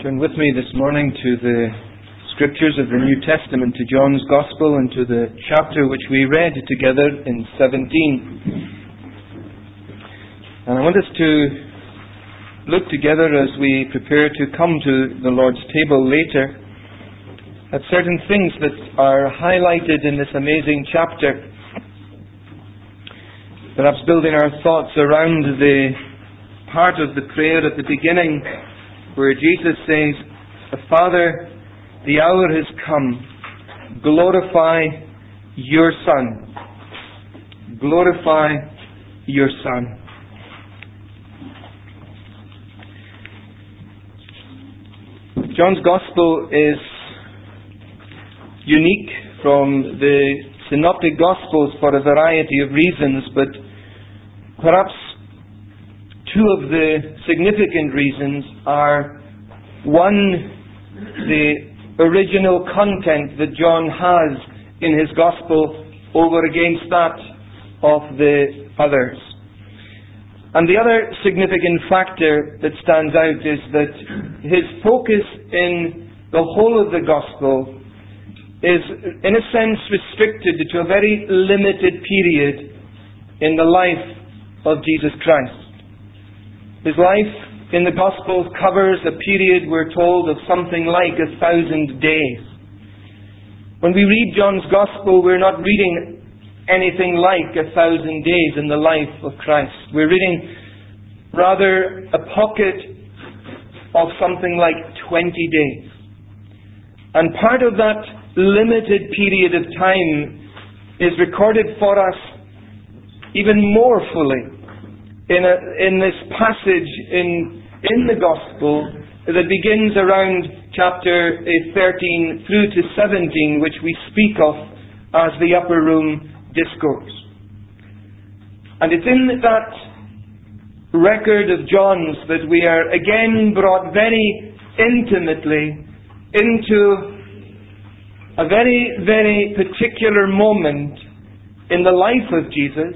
Turn with me this morning to the Scriptures of the New Testament, to John's Gospel, and to the chapter which we read together in 17. And I want us to look together as we prepare to come to the Lord's table later at certain things that are highlighted in this amazing chapter. Perhaps building our thoughts around the part of the prayer at the beginning where Jesus says, "Father, the hour has come. Glorify your Son. Glorify your Son." John's Gospel is unique from the Synoptic Gospels for a variety of reasons, but perhaps two of the significant reasons are, one, the original content that John has in his Gospel over against that of the others. And the other significant factor that stands out is that his focus in the whole of the Gospel is, in a sense, restricted to a very limited period in the life of Jesus Christ. His life in the Gospels covers a period, we're told, of something like 1,000 days. When we read John's Gospel, we're not reading anything like 1,000 days in the life of Christ. We're reading rather a pocket of something like 20 days. And part of that limited period of time is recorded for us even more fully in this passage in the Gospel that begins around chapter 13 through to 17, which we speak of as the Upper Room Discourse. And it's in that record of John's that we are again brought very intimately into a very, very particular moment in the life of Jesus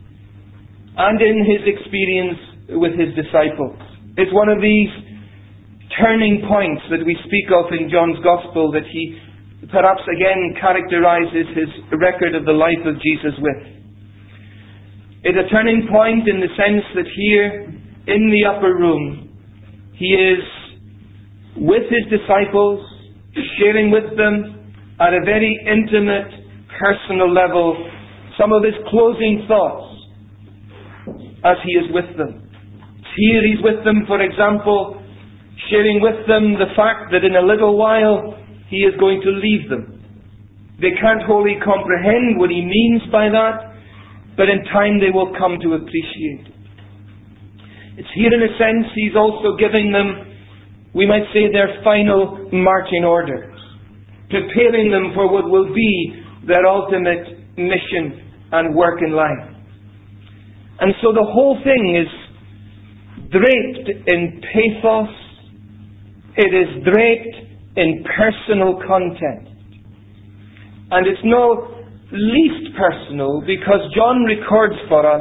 and in his experience with his disciples. It's one of these turning points that we speak of in John's Gospel that he perhaps again characterizes his record of the life of Jesus with. It's a turning point in the sense that here in the upper room he is with his disciples, sharing with them at a very intimate, personal level some of his closing thoughts as he is with them. Here he's with them, for example, sharing with them the fact that in a little while he is going to leave them. They can't wholly comprehend what he means by that, but in time they will come to appreciate it. It's here in a sense he's also giving them, we might say, their final marching orders, preparing them for what will be their ultimate mission and work in life. And so the whole thing is draped in pathos. It is draped in personal content. And it's no least personal because John records for us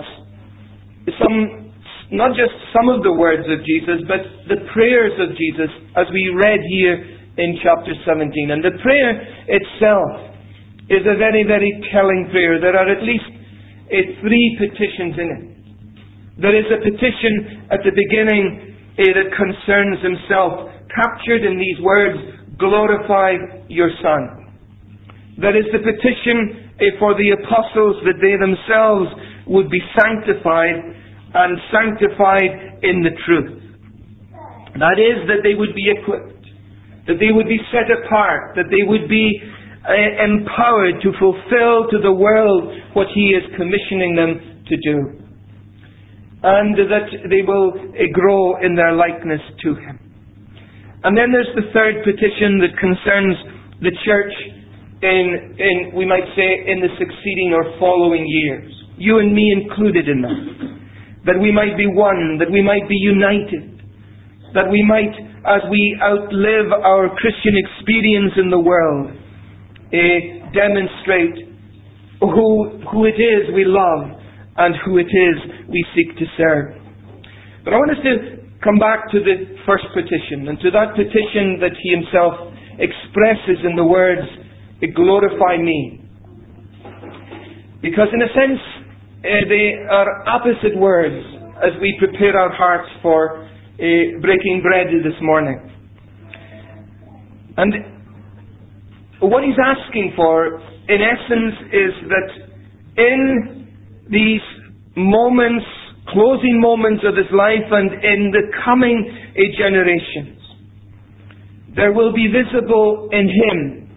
not just some of the words of Jesus, but the prayers of Jesus as we read here in chapter 17. And the prayer itself is a very, very telling prayer. There are at least 3 petitions in it. There is a petition at the beginning that concerns himself, captured in these words, "Glorify your Son." There is the petition for the apostles that they themselves would be sanctified and sanctified in the truth. That is, that they would be equipped, that they would be set apart, that they would be empowered to fulfill to the world what he is commissioning them to do, and that they will grow in their likeness to him. And then there's the third petition that concerns the church in we might say in the succeeding or following years, you and me included in that we might be one, that we might be united, that we might, as we outlive our Christian experience in the world, demonstrate who it is we love and who it is we seek to serve. But I want us to come back to the first petition, and to that petition that he himself expresses in the words, glorify me. Because in a sense, they are opposite words as we prepare our hearts for breaking bread this morning. And what he's asking for, in essence, is that in these moments, closing moments of his life and in the coming generations, there will be visible in him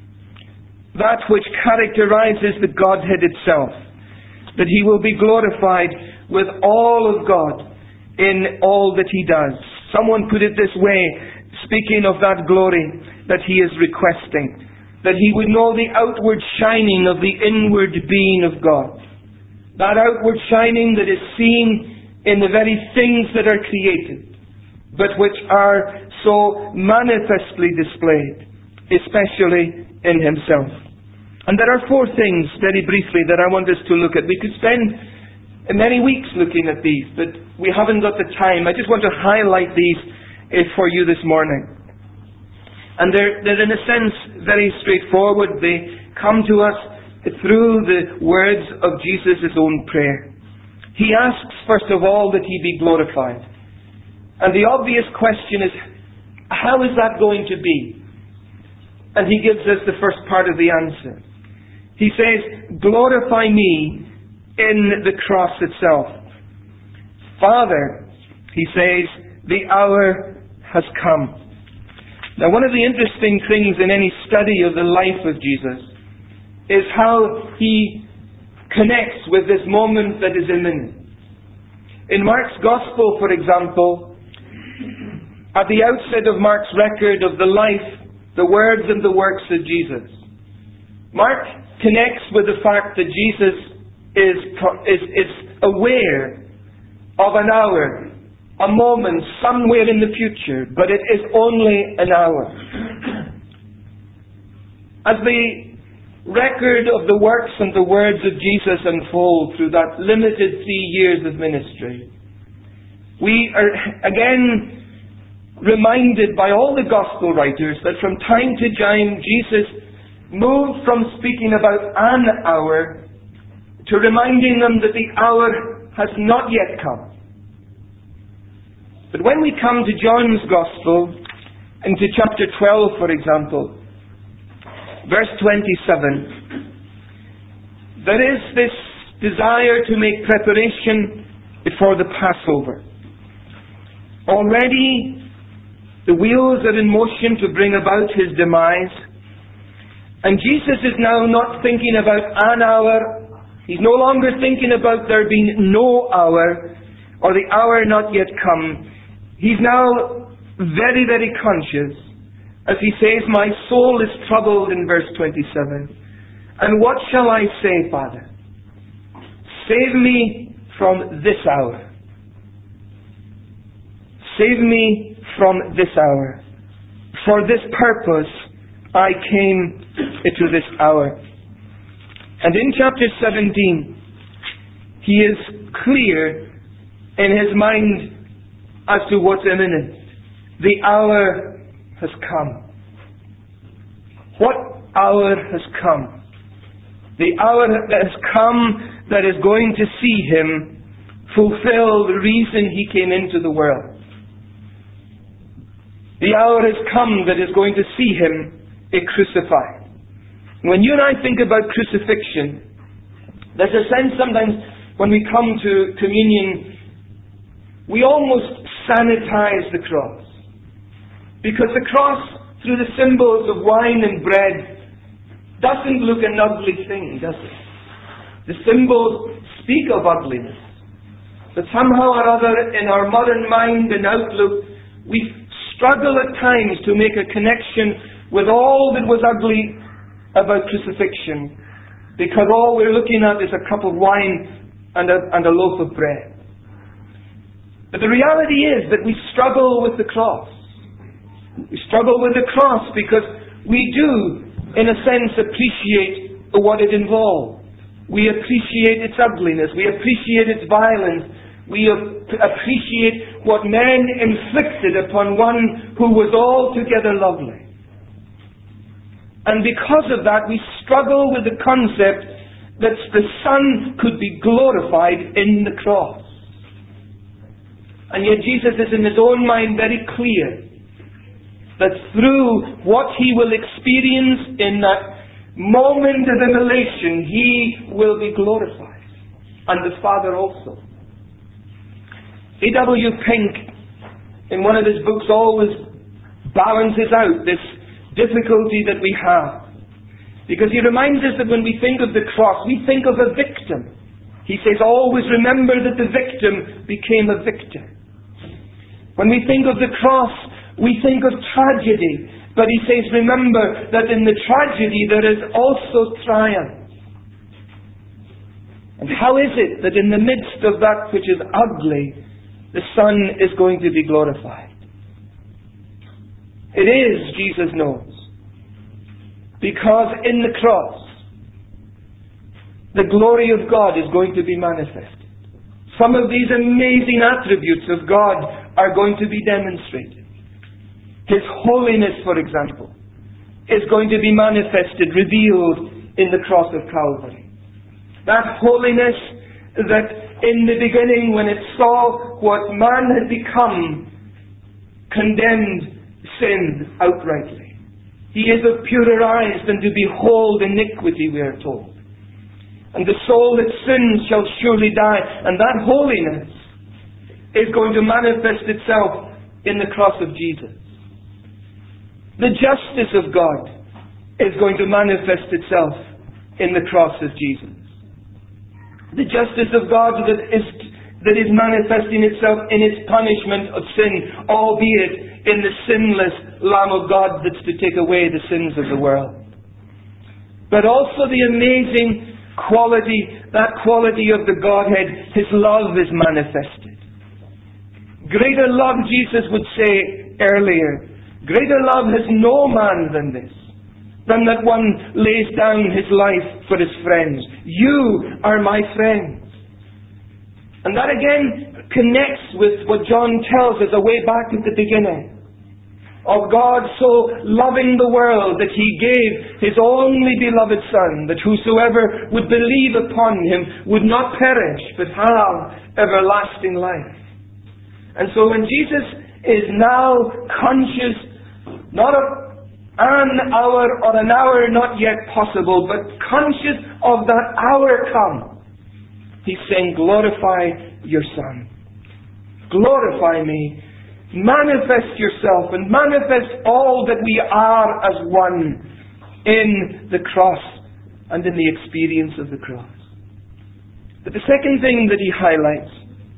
that which characterizes the Godhead itself, that he will be glorified with all of God in all that he does. Someone put it this way, speaking of that glory that he is requesting, that he would know the outward shining of the inward being of God. That outward shining that is seen in the very things that are created, but which are so manifestly displayed, especially in himself. And there are 4 things, very briefly, that I want us to look at. We could spend many weeks looking at these, but we haven't got the time. I just want to highlight these for you this morning. And they're in a sense very straightforward. They come to us through the words of Jesus' own prayer. He asks, first of all, that he be glorified. And the obvious question is, how is that going to be? And he gives us the first part of the answer. He says, glorify me in the cross itself. Father, he says, the hour has come. Now, one of the interesting things in any study of the life of Jesus is how he connects with this moment that is imminent. In Mark's Gospel, for example, at the outset of Mark's record of the life, the words and the works of Jesus, Mark connects with the fact that Jesus is aware of an hour, a moment somewhere in the future, but it is only an hour. As the record of the works and the words of Jesus unfold through that limited 3 years of ministry, we are again reminded by all the gospel writers that from time to time Jesus moved from speaking about an hour to reminding them that the hour has not yet come. But when we come to John's Gospel, into chapter 12, for example, verse 27, there is this desire to make preparation before the Passover. Already the wheels are in motion to bring about his demise. And Jesus is now not thinking about an hour. He's no longer thinking about there being no hour or the hour not yet come. He's now very, very conscious as he says, my soul is troubled in verse 27. And what shall I say, Father? Save me from this hour. Save me from this hour. For this purpose I came to this hour. And in chapter 17, he is clear in his mind as to what's imminent. The hour has come. What hour has come? The hour that has come that is going to see him fulfill the reason he came into the world. The hour has come that is going to see him crucified. When you and I think about crucifixion, there's a sense sometimes when we come to communion, we almost sanitize the cross. Because the cross, through the symbols of wine and bread, doesn't look an ugly thing, does it? The symbols speak of ugliness. But somehow or other, in our modern mind and outlook, we struggle at times to make a connection with all that was ugly about crucifixion, because all we're looking at is a cup of wine and a loaf of bread. But the reality is that we struggle with the cross. We struggle with the cross because we do, in a sense, appreciate what it involved. We appreciate its ugliness. We appreciate its violence. We appreciate what men inflicted upon one who was altogether lovely. And because of that, we struggle with the concept that the Son could be glorified in the cross. And yet Jesus is in His own mind very clear that through what He will experience in that moment of immolation, He will be glorified. And the Father also. A.W. Pink, in one of his books, always balances out this difficulty that we have. Because he reminds us that when we think of the cross, we think of a victim. He says, always remember that the victim became a victor. When we think of the cross, we think of tragedy. But he says, remember that in the tragedy there is also triumph. And how is it that in the midst of that which is ugly, the Son is going to be glorified? It is, Jesus knows, because in the cross, the glory of God is going to be manifested. Some of these amazing attributes of God are going to be demonstrated. His holiness, for example, is going to be manifested, revealed in the cross of Calvary. That holiness that in the beginning, when it saw what man had become, condemned sin outrightly. He is of purer eyes than to behold iniquity, we are told. And the soul that sins shall surely die. And that holiness is going to manifest itself in the cross of Jesus. The justice of God is going to manifest itself in the cross of Jesus. The justice of God that is manifesting itself in its punishment of sin, albeit in the sinless Lamb of God that's to take away the sins of the world. But also the amazing quality, that quality of the Godhead, His love is manifested. Greater love, Jesus would say earlier, greater love has no man than this, than that one lays down his life for his friends. You are my friends. And that again connects with what John tells us away back at the beginning. Of God so loving the world that He gave His only beloved Son, that whosoever would believe upon Him would not perish, but have everlasting life. And so when Jesus is now conscious, not of an hour or an hour not yet possible, but conscious of that hour come, He's saying, glorify your Son. Glorify me. Manifest yourself and manifest all that we are as one in the cross and in the experience of the cross. But the second thing that He highlights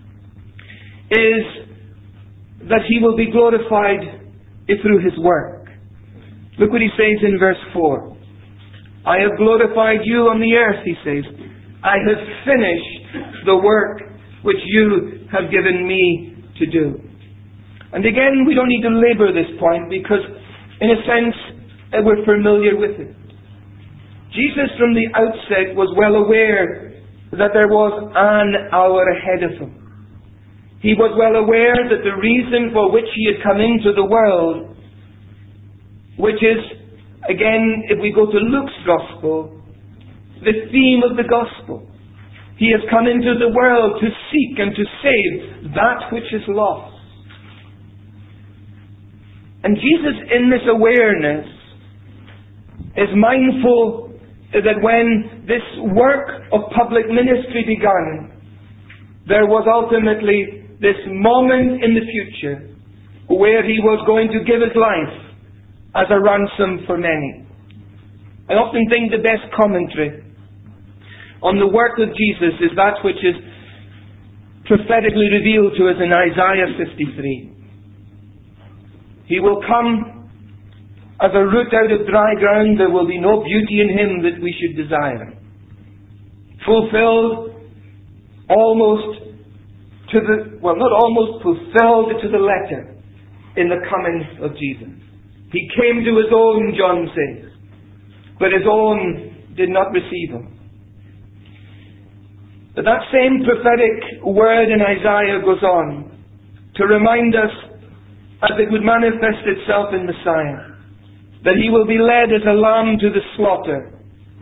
is that He will be glorified through His work. Look what He says in verse 4. I have glorified you on the earth, He says. I have finished the work which you have given me to do. And again, we don't need to labour this point because, in a sense, we're familiar with it. Jesus from the outset was well aware that there was an hour ahead of Him. He was well aware that the reason for which He had come into the world, which is, again, if we go to Luke's Gospel, the theme of the Gospel. He has come into the world to seek and to save that which is lost. And Jesus, in this awareness, is mindful that when this work of public ministry began, there was ultimately this moment in the future where He was going to give His life as a ransom for many. I often think the best commentary on the work of Jesus is that which is prophetically revealed to us in Isaiah 53. He will come as a root out of dry ground. There will be no beauty in Him that we should desire. Fulfilled almost to the, well, not almost, fulfilled to the letter in the coming of Jesus. He came to His own, John says, but His own did not receive Him. But that same prophetic word in Isaiah goes on to remind us, as it would manifest itself in Messiah, that He will be led as a lamb to the slaughter.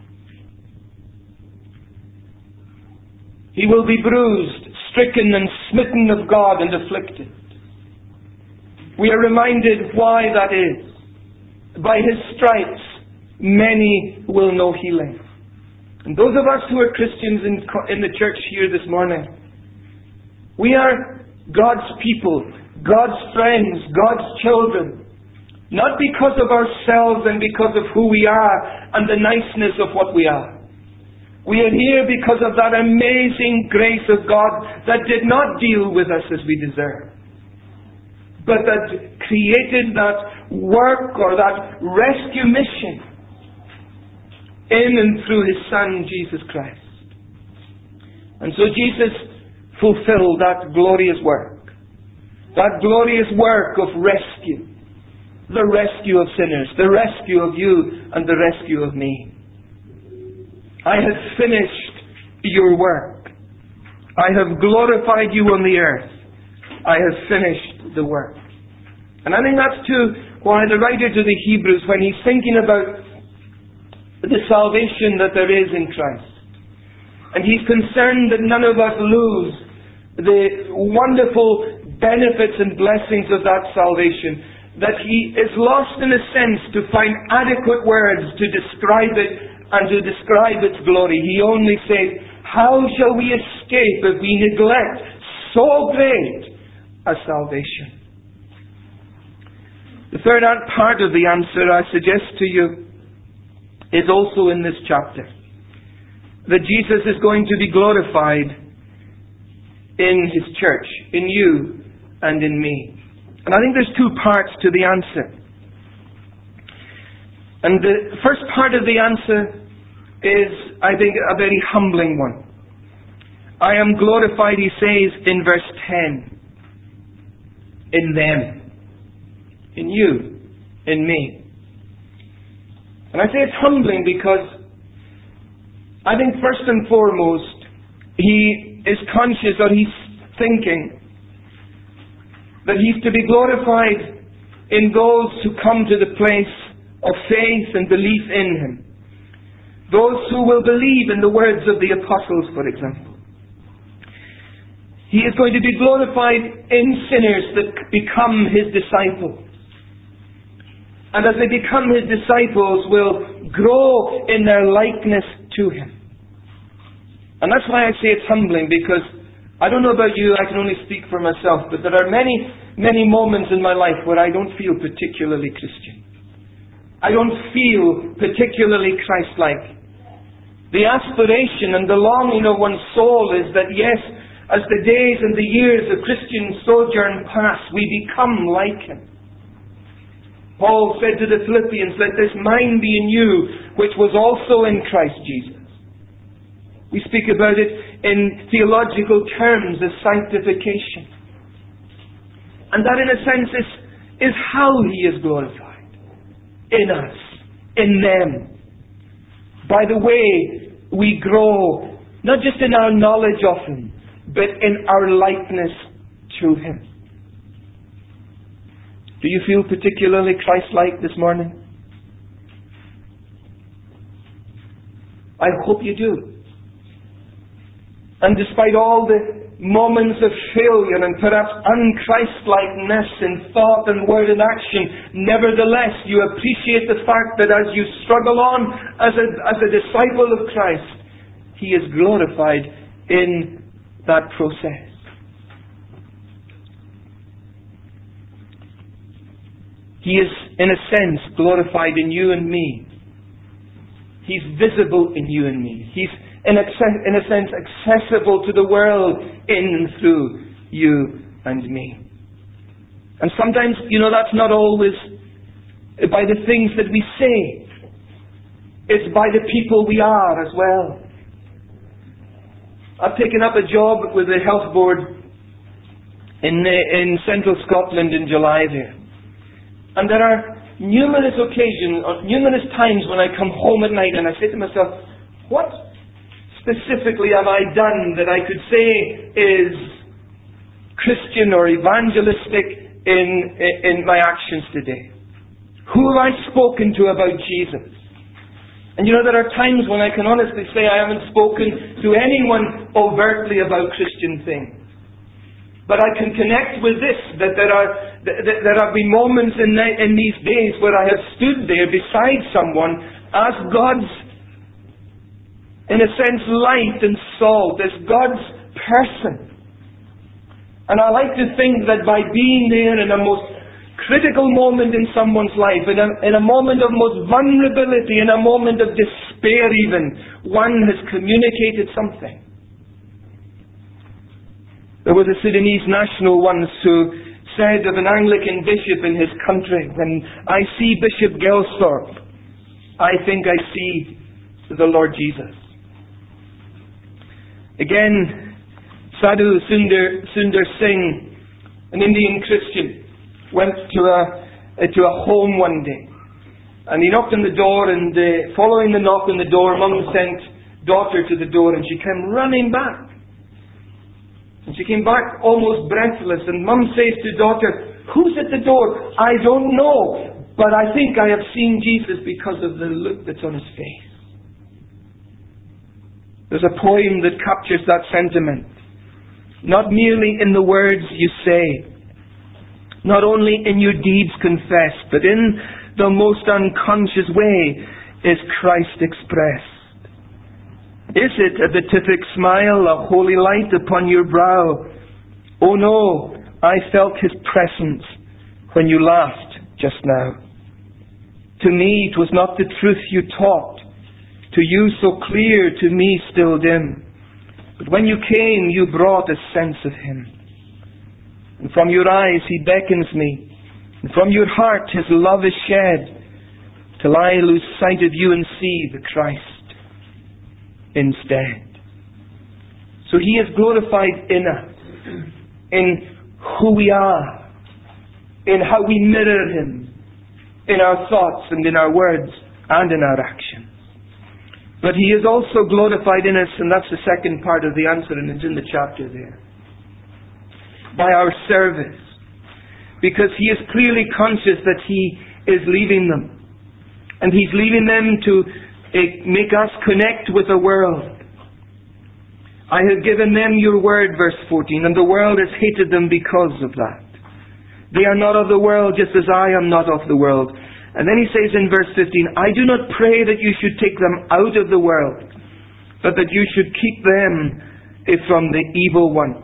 He will be bruised, stricken and smitten of God and afflicted. We are reminded why that is. By His stripes, many will know healing. And those of us who are Christians in the church here this morning, we are God's people, God's friends, God's children. Not because of ourselves and because of who we are and the niceness of what we are. We are here because of that amazing grace of God that did not deal with us as we deserve, but that created that work or that rescue mission in and through His Son, Jesus Christ. And so Jesus fulfilled that glorious work of rescue, the rescue of sinners, the rescue of you and the rescue of me. I have finished your work. I have glorified you on the earth. I have finished the work. And I think that's too why the writer to the Hebrews, when he's thinking about the salvation that there is in Christ, and he's concerned that none of us lose the wonderful benefits and blessings of that salvation, that he is lost in a sense to find adequate words to describe it and to describe its glory. He only says, how shall we escape if we neglect so great a salvation? The third part of the answer I suggest to you is also in this chapter. That Jesus is going to be glorified in His church, in you and in me. And I think there's two parts to the answer. And the first part of the answer is, I think, a very humbling one. I am glorified, He says in verse 10, in them, in you, in me. And I say it's humbling because I think first and foremost, He is conscious, or He's thinking, that He's to be glorified in those who come to the place of faith and belief in Him. Those who will believe in the words of the apostles, for example. He is going to be glorified in sinners that become His disciples. And as they become His disciples, will grow in their likeness to Him. And that's why I say it's humbling, because I don't know about you, I can only speak for myself, but there are many, many moments in my life where I don't feel particularly Christian. I don't feel particularly Christ-like. The aspiration and the longing of one's soul is that, yes, as the days and the years of Christian sojourn pass, we become like Him. Paul said to the Philippians, let this mind be in you, which was also in Christ Jesus. We speak about it in theological terms as sanctification. And that, in a sense, is how He is glorified. In us. In them. By the way we grow, not just in our knowledge of Him, but in our likeness to Him. Do you feel particularly Christ-like this morning? I hope you do. And despite all the moments of failure and perhaps unChristlikeness in thought and word and action, nevertheless you appreciate the fact that as you struggle on as a disciple of Christ, He is glorified in that process. He is, in a sense, glorified in you and me. He's visible in you and me. He's, in a sense, accessible to the world in and through you and me. And sometimes, that's not always by the things that we say. It's by the people we are as well. I've taken up a job with the health board in central Scotland in July there. And there are numerous occasions, or numerous times when I come home at night and I say to myself, what specifically have I done that I could say is Christian or evangelistic in my actions today? Who have I spoken to about Jesus? And you know, there are times when I can honestly say I haven't spoken to anyone overtly about Christian things. But I can connect with this, that there have been moments in these days where I have stood there beside someone as God's, in a sense, light and salt, as God's person. And I like to think that by being there in a most critical moment in someone's life, in a moment of most vulnerability, in a moment of despair even, one has communicated something. There was a Sudanese national once who said of an Anglican bishop in his country, "When I see Bishop Gelsthorpe, I think I see the Lord Jesus." Again, Sadhu Sundar Singh, an Indian Christian, went to a home one day. And he knocked on the door, and following the knock on the door, Mum sent daughter to the door, and she came running back. And she came back almost breathless, and Mum says to daughter, "Who's at the door?" "I don't know, but I think I have seen Jesus because of the look that's on his face." There's a poem that captures that sentiment. Not merely in the words you say, not only in your deeds confess, but in the most unconscious way is Christ expressed. Is it a beatific smile, a holy light upon your brow? Oh no, I felt his presence when you laughed just now. To me it was not the truth you taught, to you so clear, to me still dim. But when you came, you brought a sense of him. And from your eyes he beckons me, and from your heart his love is shed, till I lose sight of you and see the Christ instead. So he is glorified in us, in who we are, in how we mirror him, in our thoughts and in our words and in our actions. But he is also glorified in us, and that's the second part of the answer, and it's in the chapter there. By our service. Because he is clearly conscious that he is leaving them. And he's leaving them to make us connect with the world. I have given them your word, verse 14, and the world has hated them because of that. They are not of the world, just as I am not of the world. And then he says in verse 15, I do not pray that you should take them out of the world, but that you should keep them from the evil one.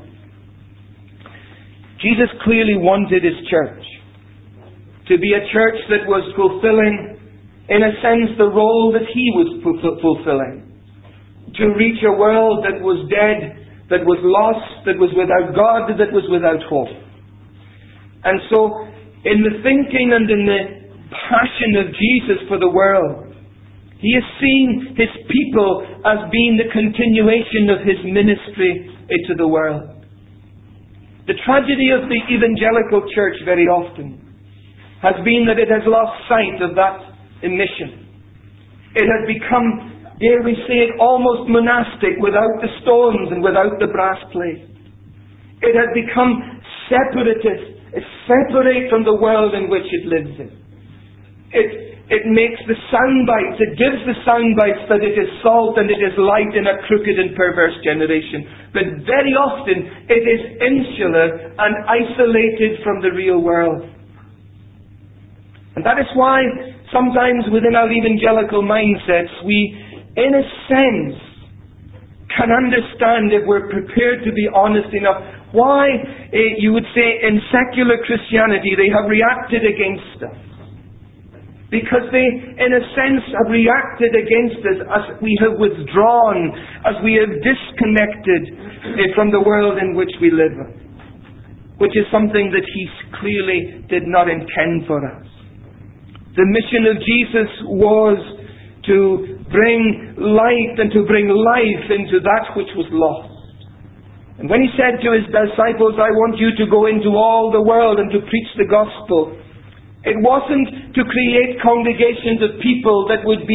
Jesus clearly wanted his church to be a church that was fulfilling, in a sense, the role that he was fulfilling. To reach a world that was dead, that was lost, that was without God, that was without hope. And so, in the thinking and in the passion of Jesus for the world, he is seeing his people as being the continuation of his ministry into the world. The tragedy of the evangelical church very often has been that it has lost sight of that mission. It has become, dare we say it, almost monastic, without the stones and without the brass plate. It has become separatist. It separates from the world in which it lives in. It makes the sound bites, it gives the sound bites that it is salt and it is light in a crooked and perverse generation. But very often it is insular and isolated from the real world. And that is why sometimes within our evangelical mindsets we, in a sense, can understand, if we're prepared to be honest enough, why you would say in secular Christianity they have reacted against us. Because they, in a sense, have reacted against us as we have withdrawn, as we have disconnected from the world in which we live, which is something that he clearly did not intend for us. The mission of Jesus was to bring light and to bring life into that which was lost. And when he said to his disciples, I want you to go into all the world and to preach the gospel, it wasn't to create congregations of people that would be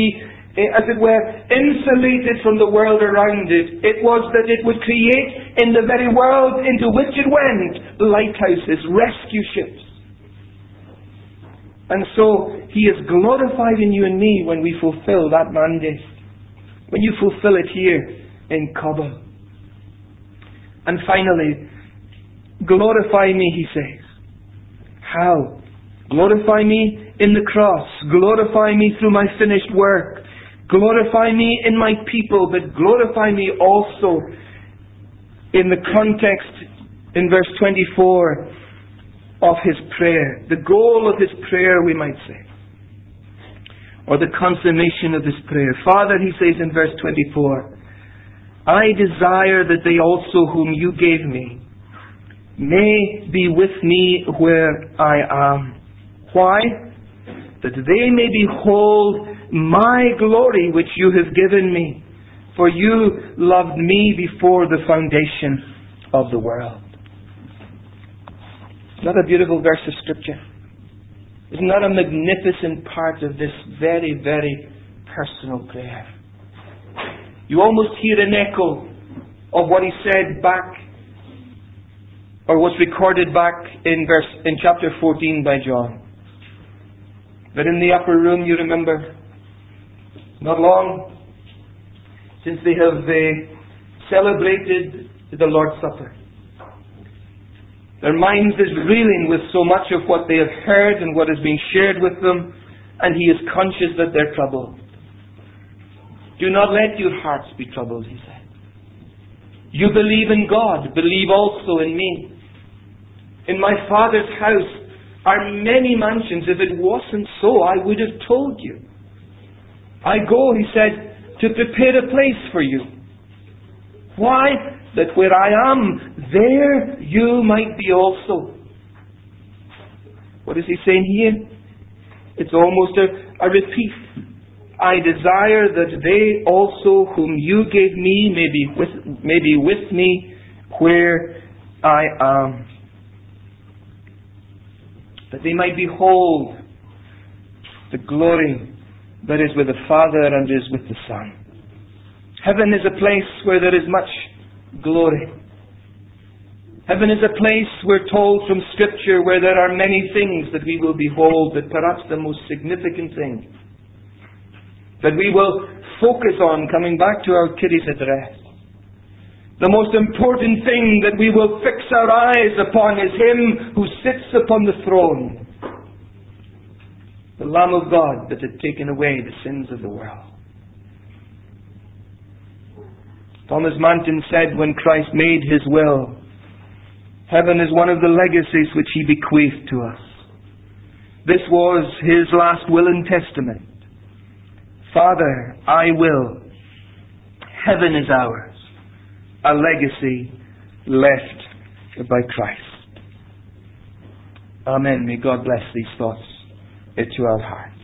as it were, insulated from the world around it. It was that it would create in the very world into which it went lighthouses, rescue ships. And so He is glorified in you and me when we fulfill that mandate. When you fulfill it here in Kabul. And finally, glorify me, He says. How? Glorify me in the cross. Glorify me through my finished work. Glorify me in my people, but glorify me also in the context in verse 24 of His prayer. The goal of His prayer, we might say. Or the consummation of His prayer. Father, He says in verse 24, I desire that they also whom you gave me may be with me where I am. Why? That they may behold my glory which you have given me. For you loved me before the foundation of the world. Isn't that a beautiful verse of Scripture? Isn't that a magnificent part of this very, very personal prayer? You almost hear an echo of what he said back, or was recorded back in chapter 14 by John. But in the upper room, you remember, not long since they have celebrated the Lord's Supper. Their minds is reeling with so much of what they have heard and what has been shared with them, and he is conscious that they're troubled. Do not let your hearts be troubled, he said. You believe in God, believe also in me. In my Father's house are many mansions. If it wasn't so, I would have told you. I go, he said, to prepare a place for you. Why? That where I am, there you might be also. What is he saying here? It's almost a repeat. I desire that they also whom you gave me may be with me where I am. That they might behold the glory that is with the Father and is with the Son. Heaven is a place where there is much glory. Heaven is a place, we're told from Scripture, where there are many things that we will behold, but perhaps the most significant thing that we will focus on, coming back to our Kitty's address, the most important thing that we will fix our eyes upon is Him who sits upon the throne, the Lamb of God that had taken away the sins of the world. Thomas Manton said when Christ made His will, heaven is one of the legacies which He bequeathed to us. This was His last will and testament. Father, I will. Heaven is ours. A legacy left by Christ. Amen. May God bless these thoughts into our hearts.